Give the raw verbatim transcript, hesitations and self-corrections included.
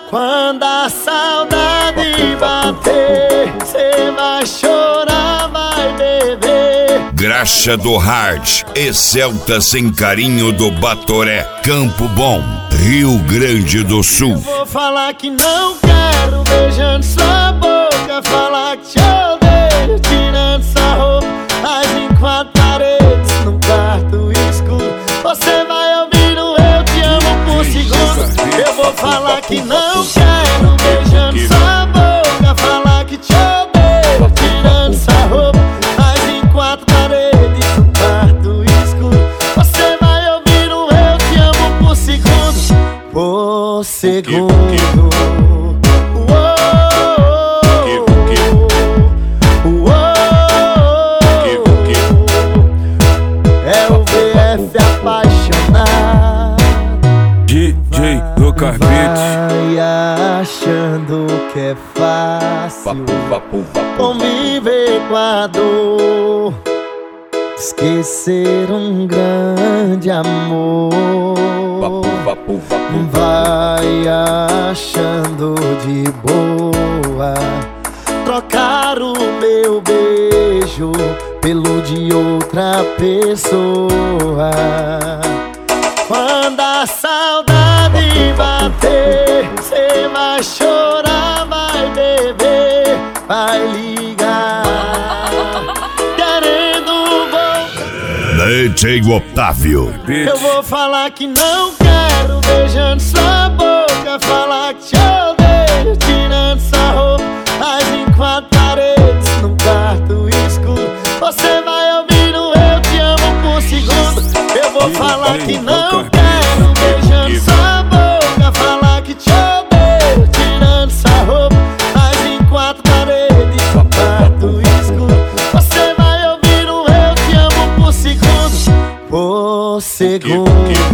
Quando a saudade bater, cê vai chorar, vai beber. Graxa do Hard, Excelta Sem Carinho do Batoré, Campo Bom, Rio Grande do Sul. Eu vou falar que não quero, beijando sua boca. Falar que te odeio, tirando sua roupa. Mas em quatro paredes, num quarto escuro, você vai ouvindo eu te amo por segundo. Eu vou falar que não quero, beijando sua boca. Falar que te odeio, tirando sua roupa. Mas em quatro paredes, num quarto escuro, você vai ouvindo eu te amo por segundo. Por segundo. D J Lucas Beats. Vai achando que é fácil conviver com a dor, esquecer um grande amor. Vai achando de boa trocar o meu beijo pelo de outra pessoa. Quando a saudade bater, cê vai chorar, vai beber, vai ligar, querendo voltar. D J Otávio. Eu vou falar que não quero, beijando sua boca. Falar que te odeio, tirando sua roupa. Mas em quatro paredes, num quarto escuro, você vai ouvindo eu te amo por segundo. Eu vou falar que não quero, beijando sua boca. Falar que te odeio, tirando sua roupa. Mas em quatro paredes, num quarto escuro, você vai ouvindo eu te amo por segundo. Por segundo.